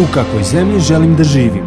U kakvoj zemlji želim da živim?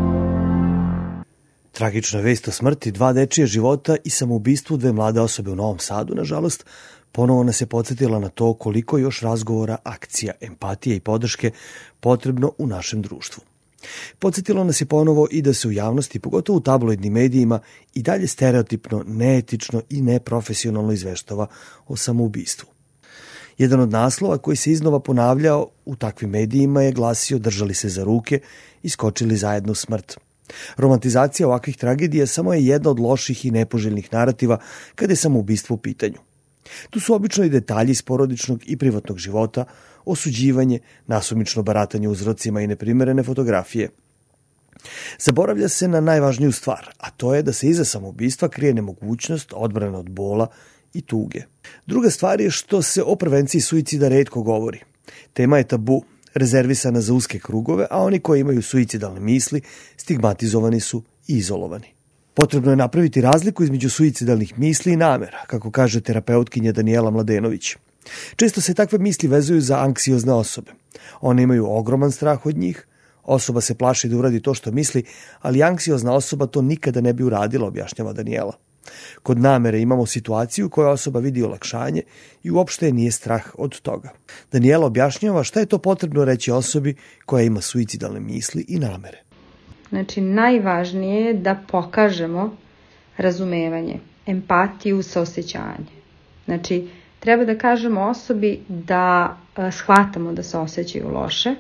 Tragična vest o smrti 2 dečija života i samoubistvu 2 mlade osobe u Novom Sadu, nažalost, ponovo nas je podsjetila na to koliko još razgovora, akcija, empatije i podrške potrebno u našem društvu. Podsjetilo nas je ponovo i da se u javnosti, pogotovo u tabloidnim medijima, i dalje stereotipno, neetično i neprofesionalno izveštava o samoubistvu. Jedan od naslova koji se iznova ponavljao u takvim medijima je glasio držali se za ruke i skočili zajedno u smrt. Romantizacija ovakvih tragedija samo je jedna od loših i nepoželjnih narativa kada je samoubistvo u pitanju. Tu su obično i detalji iz porodičnog i privatnog života, osuđivanje, nasumično baratanje uzrocima i neprimerene fotografije. Zaboravlja se na najvažniju stvar, a to je da se iza samoubistva krije nemogućnost odbrane od bola i tuge. Druga stvar je što se o prevenciji suicida retko govori. Tema je tabu, rezervisana za uske krugove, a oni koji imaju suicidalne misli stigmatizovani su i izolovani. Potrebno je napraviti razliku između suicidalnih misli i namera, kako kaže terapeutkinja Danijela Mladenović. Često se takve misli vezuju za anksiozne osobe. One imaju ogroman strah od njih, osoba se plaši da uradi to što misli, ali anksiozna osoba to nikada ne bi uradila, objašnjava Danijela. Kod namere imamo situaciju u kojoj osoba vidi olakšanje i uopšte nije strah od toga. Danijela objašnjava šta je to potrebno reći osobi koja ima suicidalne misli i namere. Znači, najvažnije je da pokažemo razumevanje, empatiju, saosećanje. Znači, treba da kažemo osobi da shvatamo da se osjećaju loše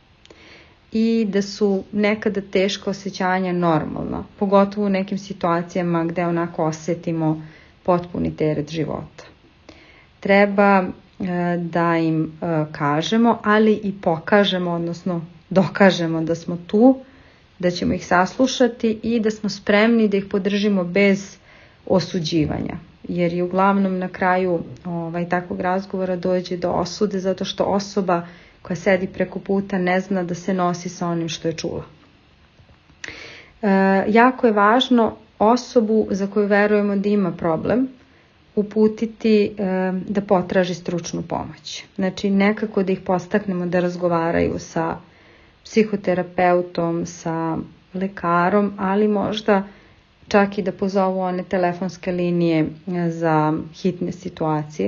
i da su nekada teška osjećanja normalna, pogotovo u nekim situacijama gde onako osetimo potpuni teret života. Treba da im kažemo, ali i pokažemo, odnosno dokažemo da smo tu, da ćemo ih saslušati i da smo spremni da ih podržimo bez osuđivanja. Jer je uglavnom na kraju takvog razgovora dođe do osude zato što osoba koja sedi preko puta ne zna da se nosi sa onim što je čula. Jako je važno osobu za koju verujemo da ima problem uputiti da potraži stručnu pomoć. Znači nekako da ih podstaknemo da razgovaraju sa psihoterapeutom, sa lekarom, ali možda čak i da pozovu one telefonske linije za hitne situacije.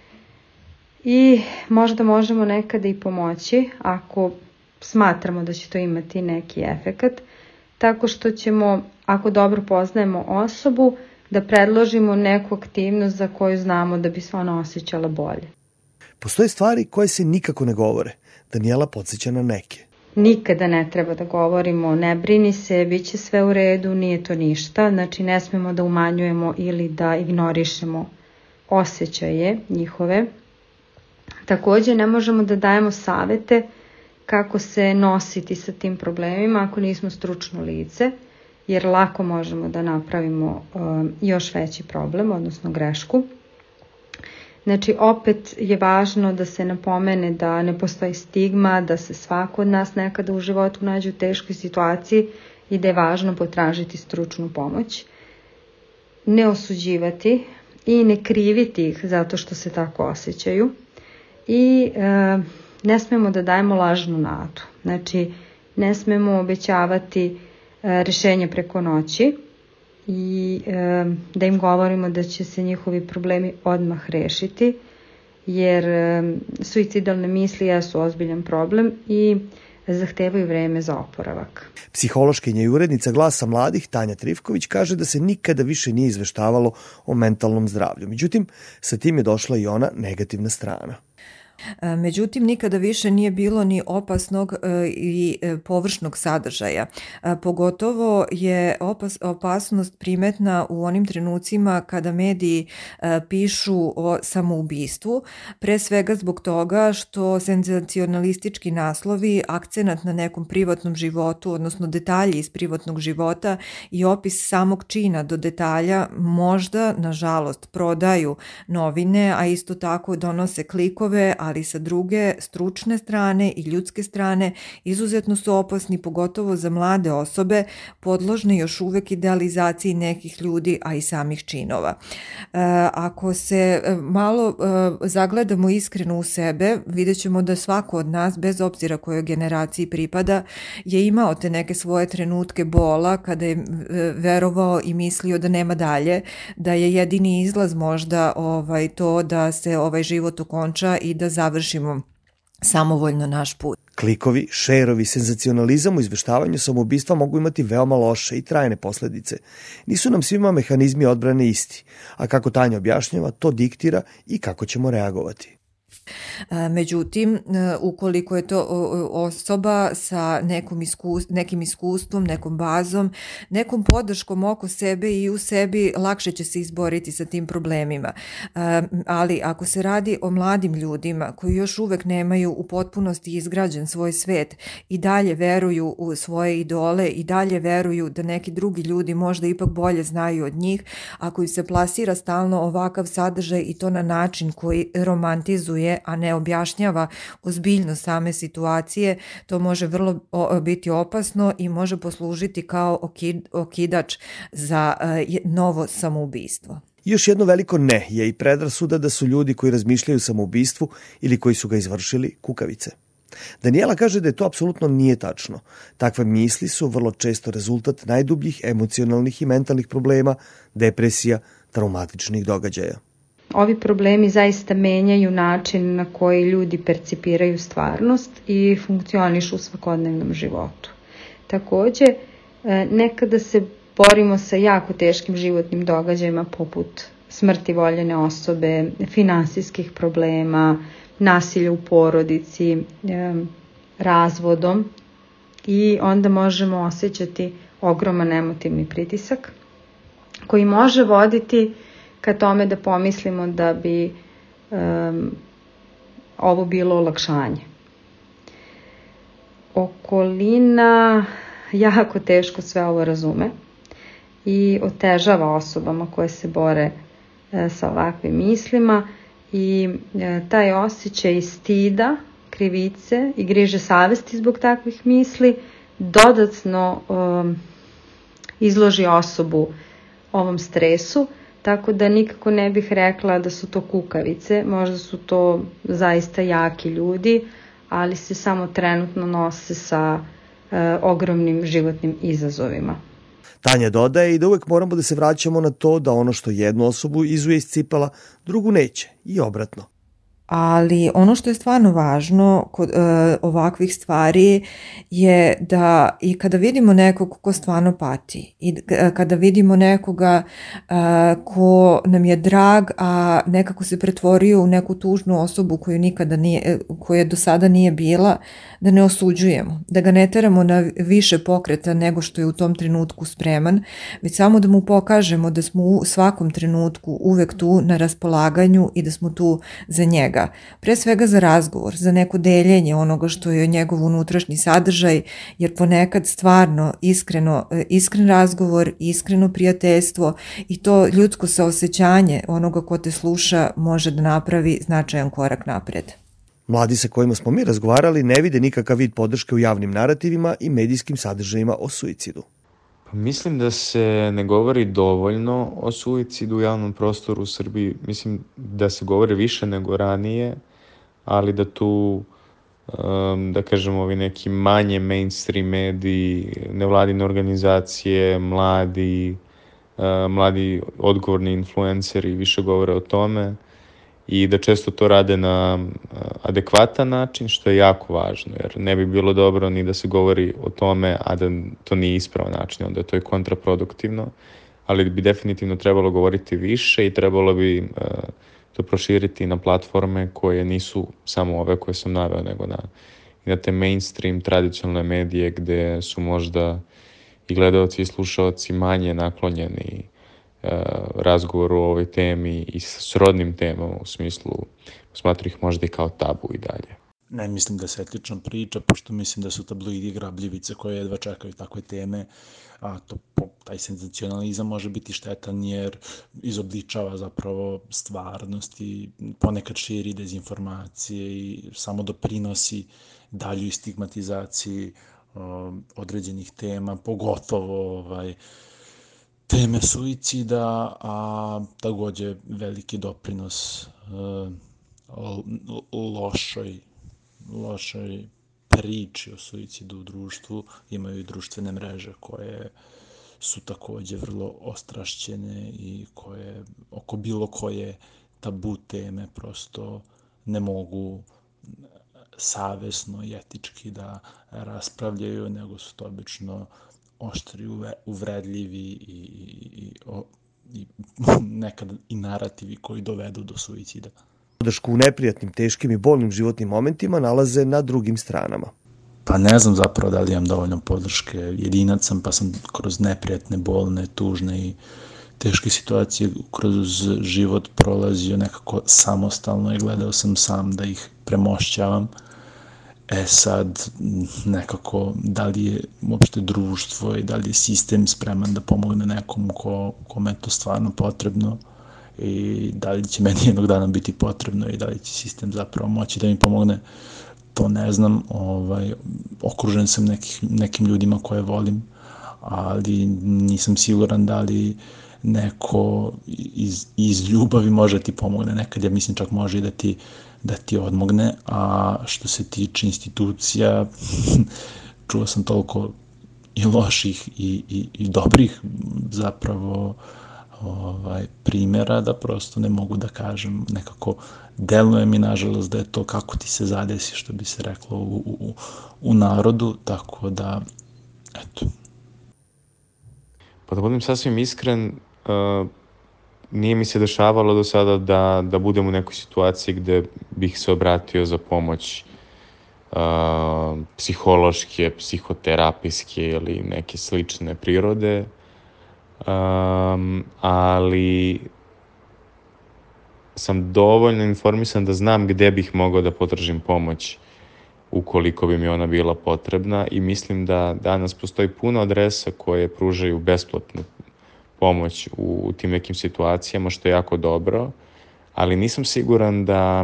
I možda možemo nekada i pomoći ako smatramo da će to imati neki efekat, tako što ćemo, ako dobro poznajemo osobu, da predložimo neku aktivnost za koju znamo da bi se ona osjećala bolje. Postoje stvari koje se nikako ne govore. Danijela podsjeća na neke. Nikada ne treba da govorimo, ne brini se, bit će sve u redu, nije to ništa. Znači ne smemo da umanjujemo ili da ignorišemo osjećaje njihove. Također ne možemo da dajemo savete kako se nositi sa tim problemima ako nismo stručno lice, jer lako možemo da napravimo još veći problem, odnosno grešku. Znači opet je važno da se napomene da ne postoji stigma, da se svako od nas nekada u životu nađe u teškoj situaciji i da je važno potražiti stručnu pomoć. Ne osuđivati i ne kriviti ih zato što se tako osjećaju. I ne smemo da dajemo lažnu nadu. Znači, ne smemo obećavati rješenje preko noći i da im govorimo da će se njihovi problemi odmah rešiti, jer suicidalne misli jesu ozbiljan problem i zahtevaju vreme za oporavak. Psihološkinja i urednica Glasa mladih Tanja Trifković kaže da se nikada više nije izveštavalo o mentalnom zdravlju. Međutim, sa tim je došla i ona negativna strana. Međutim, nikada više nije bilo ni opasnog i površnog sadržaja. Pogotovo je opasnost primetna u onim trenucima kada mediji pišu o samoubistvu, pre svega zbog toga što senzacionalistički naslovi, akcenat na nekom privatnom životu, odnosno detalji iz privatnog života i opis samog čina do detalja možda, nažalost, prodaju novine, a isto tako donose klikove, ali sa druge stručne strane i ljudske strane izuzetno su opasni, pogotovo za mlade osobe podložne još uvek idealizaciji nekih ljudi, a i samih činova. Ako se malo zagledamo iskreno u sebe, vidjet ćemo da svako od nas, bez obzira kojoj generaciji pripada, je imao te neke svoje trenutke bola kada je verovao i mislio da nema dalje, da je jedini izlaz možda to da se ovaj život okonča i da završimo samovoljno naš put. Klikovi, šerovi, senzacionalizam u izveštavanju samoubistva mogu imati veoma loše i trajne posledice. Nisu nam svima mehanizmi odbrane isti, a kako Tanja objašnjava, to diktira i kako ćemo reagovati. Međutim, ukoliko je to osoba sa nekim iskustvom, nekom bazom, nekom podrškom oko sebe i u sebi, lakše će se izboriti sa tim problemima. Ali ako se radi o mladim ljudima koji još uvek nemaju u potpunosti izgrađen svoj svet i dalje veruju u svoje idole i dalje veruju da neki drugi ljudi možda ipak bolje znaju od njih, ako im se plasira stalno ovakav sadržaj i to na način koji romantizuje, a ne objašnjava ozbiljnost same situacije, to može vrlo biti opasno i može poslužiti kao okidač za novo samoubijstvo. Još jedno veliko ne je i predrasuda da su ljudi koji razmišljaju o samoubistvu ili koji su ga izvršili kukavice. Daniela kaže da je to apsolutno nije tačno. Takve misli su vrlo često rezultat najdubljih emocionalnih i mentalnih problema, depresija, traumatičnih događaja. Ovi problemi zaista menjaju način na koji ljudi percipiraju stvarnost i funkcionišu u svakodnevnom životu. Takođe, nekada se borimo sa jako teškim životnim događajima poput smrti voljene osobe, finansijskih problema, nasilja u porodici, razvodom i onda možemo osjećati ogroman emotivni pritisak koji može voditi ka tome da pomislimo da bi ovo bilo olakšanje. Okolina jako teško sve ovo razume i otežava osobama koje se bore sa ovakvim mislima i taj osjećaj stida, krivice i griže savesti zbog takvih misli dodatno izloži osobu ovom stresu. Tako da nikako ne bih rekla da su to kukavice, možda su to zaista jaki ljudi, ali se samo trenutno nose sa ogromnim životnim izazovima. Tanja dodaje i da uvek moramo da se vraćamo na to da ono što jednu osobu izuje iz cipela, drugu neće i obratno. Ali ono što je stvarno važno kod ovakvih stvari je da i kada vidimo nekog ko stvarno pati i kada vidimo nekoga ko nam je drag, a nekako se pretvorio u neku tužnu osobu koja do sada nije bila, da ne osuđujemo, da ga ne teramo na više pokreta nego što je u tom trenutku spreman, već samo da mu pokažemo da smo u svakom trenutku uvek tu na raspolaganju i da smo tu za njega. Pre svega za razgovor, za neko deljenje onoga što je njegov unutrašnji sadržaj, jer ponekad stvarno iskren razgovor, iskreno prijateljstvo i to ljudsko saosećanje onoga ko te sluša može da napravi značajan korak napred. Mladi sa kojima smo mi razgovarali ne vide nikakav vid podrške u javnim narativima i medijskim sadržajima o suicidu. Mislim da se ne govori dovoljno o suicidu u javnom prostoru u Srbiji. Mislim da se govori više nego ranije, ali da tu, da kažemo, ovi neki manje mainstream mediji, nevladine organizacije, mladi odgovorni influenceri više govore o tome i da često to rade na adekvatan način, što je jako važno, jer ne bi bilo dobro ni da se govori o tome, a da to nije ispravan način, onda to je kontraproduktivno, ali bi definitivno trebalo govoriti više i trebalo bi to proširiti na platforme koje nisu samo ove koje sam naveo, nego i na te mainstream tradicionalne medije gde su možda i gledalci i slušalci manje naklonjeni razgovoru o ovoj temi i srodnim temama, u smislu smatram ih možda i kao tabu i dalje. Ne mislim da se etična priča, pošto mislim da su tabloidi grabljivice koje jedva čekaju takve teme, a taj senzacionalizam može biti štetan jer izobličava zapravo stvarnost i ponekad širi dezinformacije i samo doprinosi daljoj stigmatizaciji određenih tema, pogotovo teme suicida, a takođe veliki doprinos lošoj priči o suicidu u društvu imaju i društvene mreže koje su takođe vrlo ostrašćene i koje oko bilo koje tabu teme prosto ne mogu savesno i etički da raspravljaju, nego su to obično oštri, uvredljivi i nekad i narativi koji dovedu do suicida. Podršku u neprijatnim, teškim i bolnim životnim momentima nalaze na drugim stranama. Pa ne znam zapravo da li imam dovoljno podrške. Jedinac sam, pa sam kroz neprijatne, bolne, tužne i teške situacije kroz život prolazio nekako samostalno i gledao sam sam da ih premošćavam. Sad nekako da li je uopšte društvo i da li je sistem spreman da pomogne nekom kome je to stvarno potrebno i da li će meni jednog dana biti potrebno i da li će sistem zapravo moći da mi pomogne, to ne znam. Okružen sam nekim ljudima koje volim, ali nisam siguran da li neko iz ljubavi može ti pomogne. Nekad ja mislim čak može i da ti odmogne, a što se tiče institucija, čuo sam toliko i loših i dobrih zapravo primjera da prosto ne mogu da kažem. Nekako deluje mi nažalost da je to kako ti se zadesi, što bi se reklo u narodu, tako da eto. Pa da budem sasvim iskren, nije mi se dešavalo do sada da budem u nekoj situaciji gde bih se obratio za pomoć psihološke, psihoterapijske ili neke slične prirode, ali sam dovoljno informisan da znam gde bih mogao da potražim pomoć ukoliko bi mi ona bila potrebna, i mislim da danas postoji puno adresa koje pružaju besplatnu pomoć u tim nekim situacijama, što je jako dobro, ali nisam siguran da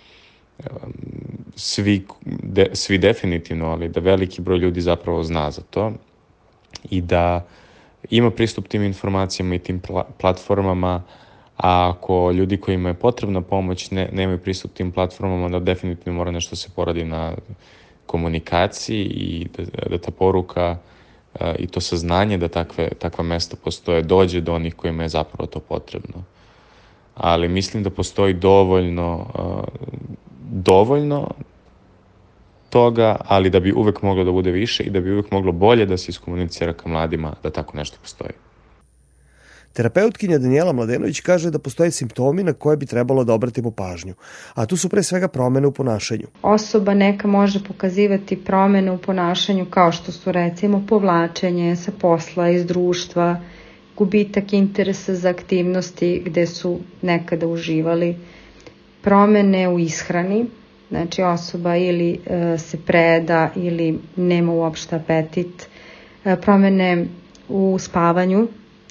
svi definitivno, ali da veliki broj ljudi zapravo zna za to i da ima pristup tim informacijama i tim platformama, a ako ljudi kojima je potrebna pomoć nemaju pristup tim platformama, da definitivno mora nešto se poradi na komunikaciji i da ta poruka i to saznanje da takva mesta postoje dođe do onih kojima je zapravo to potrebno. Ali mislim da postoji dovoljno toga, ali da bi uvek moglo da bude više i da bi uvek moglo bolje da se iskomunicira ka mladima da tako nešto postoji. Terapeutkinja Danijela Mladenović kaže da postoje simptomi na koje bi trebalo da obratimo pažnju, a tu su pre svega promene u ponašanju. Osoba neka može pokazivati promene u ponašanju kao što su recimo povlačenje sa posla, iz društva, gubitak interesa za aktivnosti gde su nekada uživali, promene u ishrani, znači osoba ili se preda ili nema uopšte apetit, promene u spavanju,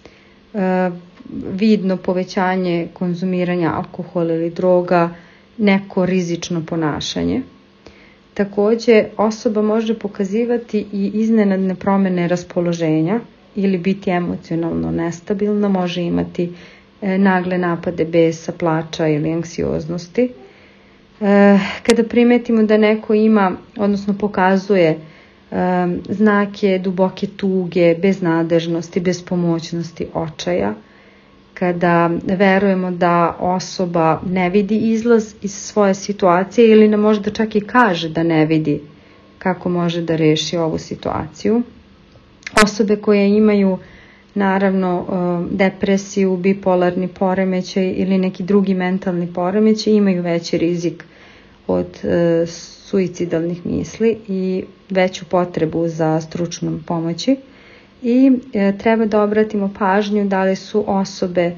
vidno povećanje konzumiranja alkohola ili droga, neko rizično ponašanje. Takođe, osoba može pokazivati i iznenadne promene raspoloženja ili biti emocionalno nestabilna, može imati nagle napade besa, plača ili anksioznosti. Kada primetimo da neko ima, odnosno pokazuje znake duboke tuge, beznadežnosti, bespomoćnosti, očaja, kada verujemo da osoba ne vidi izlaz iz svoje situacije ili nam možda čak i kaže da ne vidi kako može da reši ovu situaciju. Osobe koje imaju naravno depresiju, bipolarni poremećaj ili neki drugi mentalni poremećaj imaju veći rizik od suicidalnih misli i veću potrebu za stručnom pomoći. I treba da obratimo pažnju da li su osobe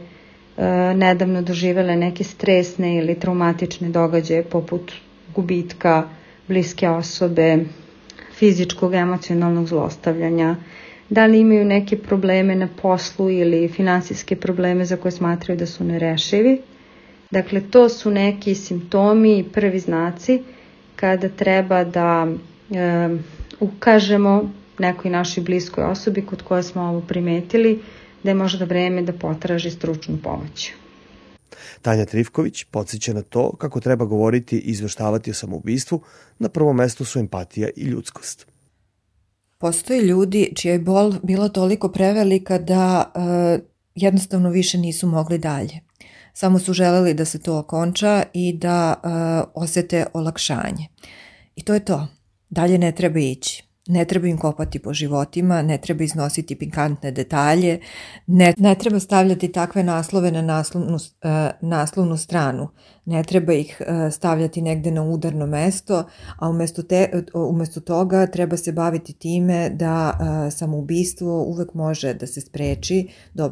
nedavno doživele neke stresne ili traumatične događaje poput gubitka bliske osobe, fizičkog, emocionalnog zlostavljanja, da li imaju neke probleme na poslu ili finansijske probleme za koje smatraju da su nerešivi. Dakle, to su neki simptomi i prvi znaci kada treba da ukažemo nekoj našoj bliskoj osobi kod koje smo ovo primetili da je možda vreme da potraži stručnu pomoć. Tanja Trifković podsjeća na to kako treba govoriti i izveštavati o samoubistvu. Na prvom mestu su empatija i ljudskost. Postoje ljudi čija je bol bila toliko prevelika da jednostavno više nisu mogli dalje. Samo su želeli da se to okonča i da osete olakšanje. I to je to. Dalje ne treba ići. Ne treba im kopati po životima, ne treba iznositi pikantne detalje, ne treba stavljati takve naslove na naslovnu stranu, ne treba ih stavljati negde na udarno mesto, a umesto toga treba se baviti time da samoubistvo uvek može da se spreči,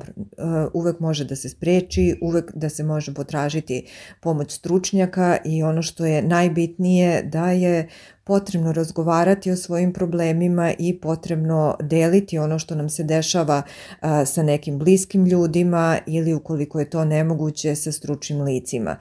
uvek da se može potražiti pomoć stručnjaka i ono što je najbitnije da je potrebno razgovarati o svojim problemima i potrebno deliti ono što nam se dešava sa nekim bliskim ljudima ili ukoliko je to nemoguće sa stručnim licima.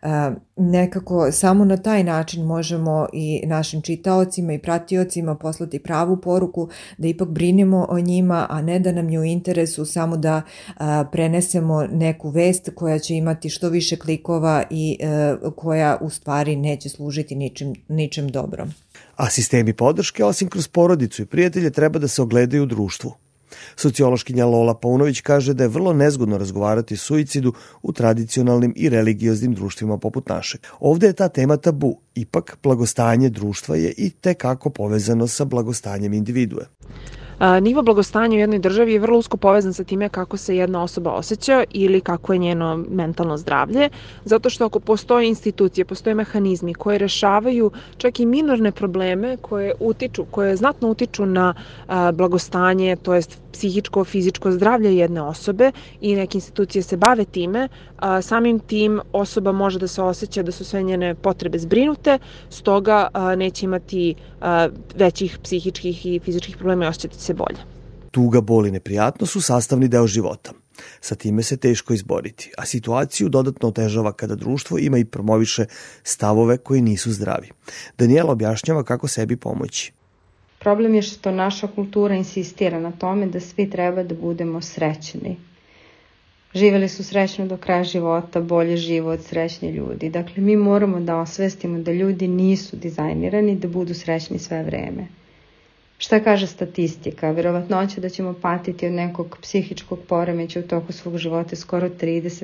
Nekako samo na taj način možemo i našim čitaocima i pratiocima poslati pravu poruku da ipak brinemo o njima, a ne da nam je u interesu samo da prenesemo neku vest koja će imati što više klikova i koja u stvari neće služiti ničem dobrom. A sistemi podrške, osim kroz porodicu i prijatelje, treba da se ogledaju u društvu. Sociološkinja Lola Paunović kaže da je vrlo nezgodno razgovarati o suicidu u tradicionalnim i religioznim društvima poput našeg. Ovde je ta tema tabu, ipak blagostanje društva je i tekako povezano sa blagostanjem individue. Nivo blagostanja u jednoj državi je vrlo usko povezan sa time kako se jedna osoba osjeća ili kako je njeno mentalno zdravlje, zato što ako postoje institucije, postoje mehanizmi koje rešavaju čak i minorne probleme koje znatno utiču na blagostanje, to jest psihičko, fizičko zdravlje jedne osobe i neke institucije se bave time, samim tim osoba može da se osjeća da su sve njene potrebe zbrinute, stoga neće imati većih psihičkih i fizičkih problema i osjećati se bolje. Tuga, bol i neprijatnost su sastavni deo života. Sa time se teško izboriti, a situaciju dodatno otežava kada društvo ima i promoviše stavove koji nisu zdravi. Danijela objašnjava kako sebi pomoći. Problem je što naša kultura insistira na tome da svi treba da budemo srećni. Živeli su srećno do kraja života, bolje život, srećni ljudi. Dakle, mi moramo da osvestimo da ljudi nisu dizajnirani da budu srećni sve vreme. Šta kaže statistika? Verovatnoća da ćemo patiti od nekog psihičkog poremeća u toku svog života skoro 30%.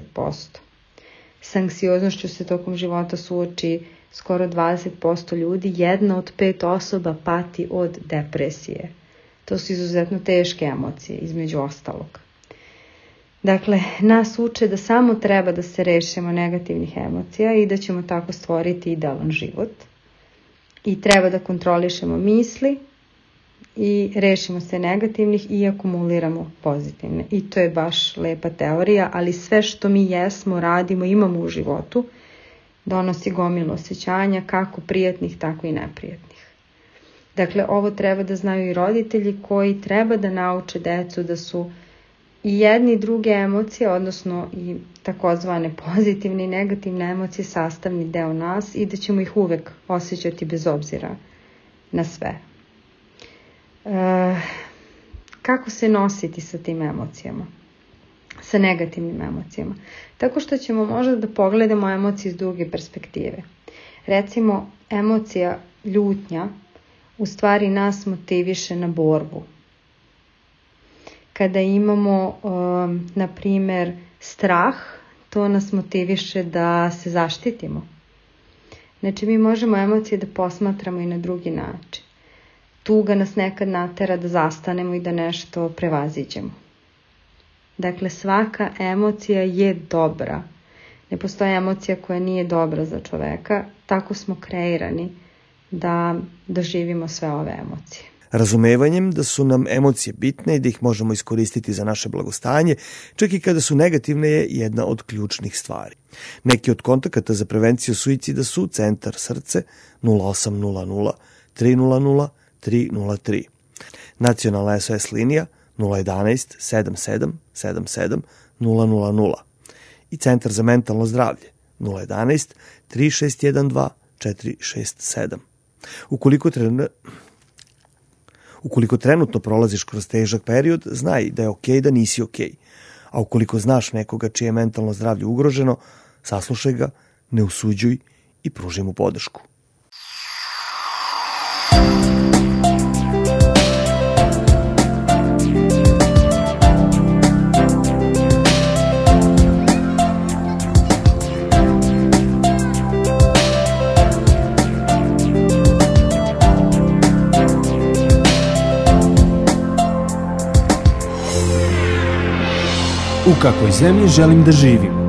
S anksioznošću se tokom života suoči skoro 20% ljudi, 1 od 5 osoba pati od depresije. To su izuzetno teške emocije, između ostalog. Dakle, nas uče da samo treba da se rešimo negativnih emocija i da ćemo tako stvoriti idealan život. I treba da kontrolišemo misli i rešimo se negativnih i akumuliramo pozitivne. I to je baš lepa teorija, ali sve što mi jesmo, radimo, imamo u životu, donosi gomilu osjećanja, kako prijatnih, tako i neprijatnih. Dakle, ovo treba da znaju i roditelji koji treba da nauče decu da su i jedni i druge emocije, odnosno i takozvane pozitivne i negativne emocije sastavni deo nas i da ćemo ih uvek osjećati bez obzira na sve. Kako se nositi sa tim emocijama? Sa negativnim emocijama? Tako što ćemo možda da pogledamo emocije iz druge perspektive. Recimo, emocija ljutnja u stvari nas motiviše na borbu. Kada imamo, na primer, strah, to nas motiviše da se zaštitimo. Znači, mi možemo emocije da posmatramo i na drugi način. Tuga nas nekad natera da zastanemo i da nešto prevaziđemo. Dakle, svaka emocija je dobra. Ne postoji emocija koja nije dobra za čoveka. Tako smo kreirani da doživimo sve ove emocije. razumevanjem da su nam emocije bitne i da ih možemo iskoristiti za naše blagostanje, čak i kada su negativne, je jedna od ključnih stvari. Neki od kontakata za prevenciju suicida su Centar Srce 0800 300 303, Nacionalna SOS linija 011 77 77 000 i Centar za mentalno zdravlje 011 3612 467. Ukoliko trenutno prolaziš kroz težak period, znaj da je okej da nisi okej. A ukoliko znaš nekoga čije je mentalno zdravlje ugroženo, saslušaj ga, ne usuđuj i pruži mu podršku. U kakvoj zemlji želim da živim?